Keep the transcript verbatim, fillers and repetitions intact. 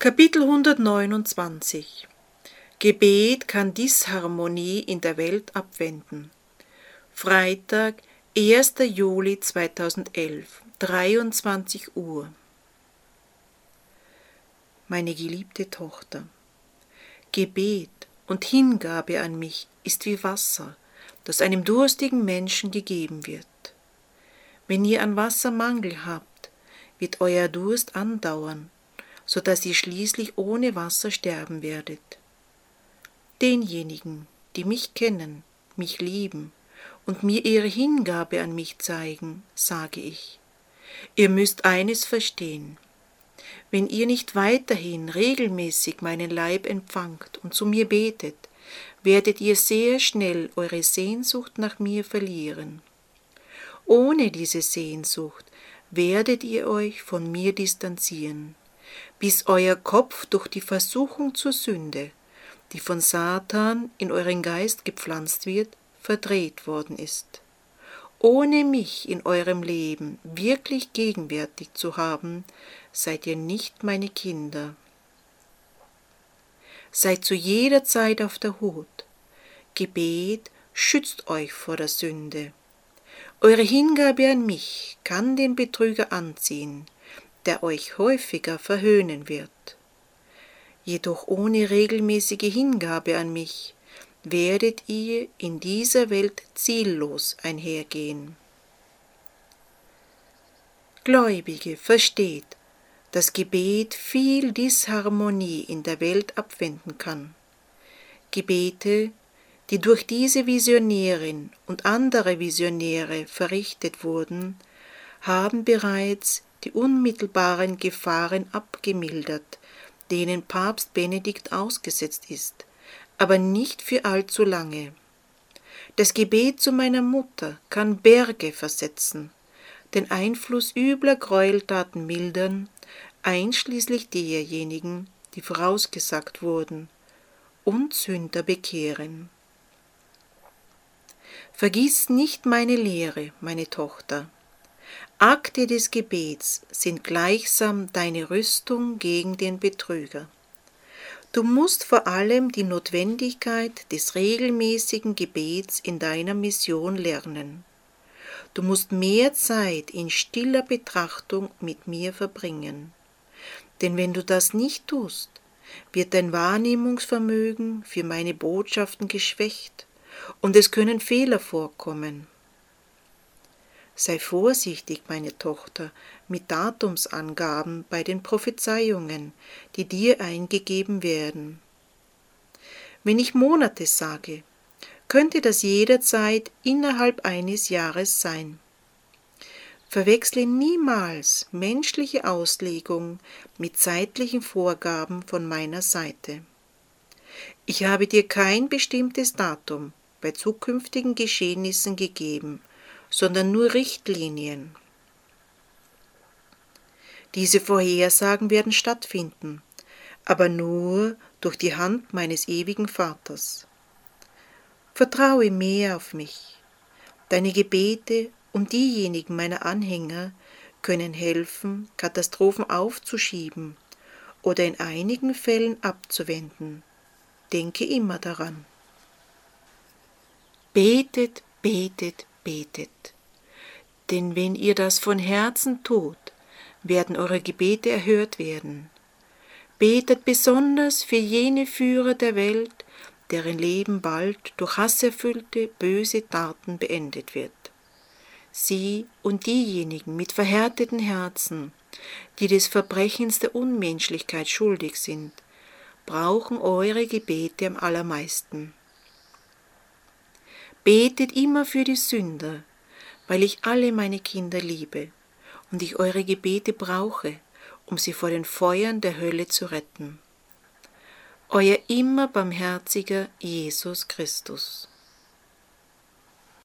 Kapitel hundertneunundzwanzig. Gebet kann Disharmonie in der Welt abwenden. Freitag, erster Juli zweitausendelf, dreiundzwanzig Uhr. Meine geliebte Tochter, Gebet und Hingabe an mich ist wie Wasser, das einem durstigen Menschen gegeben wird. Wenn ihr an Wasser Mangel habt, wird euer Durst andauern, so dass ihr schließlich ohne Wasser sterben werdet. Denjenigen, die mich kennen, mich lieben und mir ihre Hingabe an mich zeigen, sage ich: Ihr müsst eines verstehen: Wenn ihr nicht weiterhin regelmäßig meinen Leib empfangt und zu mir betet, werdet ihr sehr schnell eure Sehnsucht nach mir verlieren. Ohne diese Sehnsucht werdet ihr euch von mir distanzieren, bis euer Kopf durch die Versuchung zur Sünde, die von Satan in euren Geist gepflanzt wird, verdreht worden ist. Ohne mich in eurem Leben wirklich gegenwärtig zu haben, seid ihr nicht meine Kinder. Seid zu jeder Zeit auf der Hut. Gebet schützt euch vor der Sünde. Eure Hingabe an mich kann den Betrüger anziehen, der euch häufiger verhöhnen wird. Jedoch ohne regelmäßige Hingabe an mich werdet ihr in dieser Welt ziellos einhergehen. Gläubige, versteht, dass Gebet viel Disharmonie in der Welt abwenden kann. Gebete, die durch diese Visionärin und andere Visionäre verrichtet wurden, haben bereits die unmittelbaren Gefahren abgemildert, denen Papst Benedikt ausgesetzt ist, aber nicht für allzu lange. Das Gebet zu meiner Mutter kann Berge versetzen, den Einfluss übler Gräueltaten mildern, einschließlich derjenigen, die vorausgesagt wurden, und Sünder bekehren. Vergiss nicht meine Lehre, meine Tochter. Akte des Gebets sind gleichsam deine Rüstung gegen den Betrüger. Du musst vor allem die Notwendigkeit des regelmäßigen Gebets in deiner Mission lernen. Du musst mehr Zeit in stiller Betrachtung mit mir verbringen. Denn wenn du das nicht tust, wird dein Wahrnehmungsvermögen für meine Botschaften geschwächt und es können Fehler vorkommen. Sei vorsichtig, meine Tochter, mit Datumsangaben bei den Prophezeiungen, die dir eingegeben werden. Wenn ich Monate sage, könnte das jederzeit innerhalb eines Jahres sein. Verwechsle niemals menschliche Auslegung mit zeitlichen Vorgaben von meiner Seite. Ich habe dir kein bestimmtes Datum bei zukünftigen Geschehnissen gegeben, sondern nur Richtlinien. Diese Vorhersagen werden stattfinden, aber nur durch die Hand meines ewigen Vaters. Vertraue mehr auf mich. Deine Gebete und diejenigen meiner Anhänger können helfen, Katastrophen aufzuschieben oder in einigen Fällen abzuwenden. Denke immer daran. Betet, betet, betet. Denn wenn ihr das von Herzen tut, werden eure Gebete erhört werden. Betet besonders für jene Führer der Welt, deren Leben bald durch hasserfüllte, böse Taten beendet wird. Sie und diejenigen mit verhärteten Herzen, die des Verbrechens der Unmenschlichkeit schuldig sind, brauchen eure Gebete am allermeisten. Betet immer für die Sünder, weil ich alle meine Kinder liebe und ich eure Gebete brauche, um sie vor den Feuern der Hölle zu retten. Euer immer barmherziger Jesus Christus.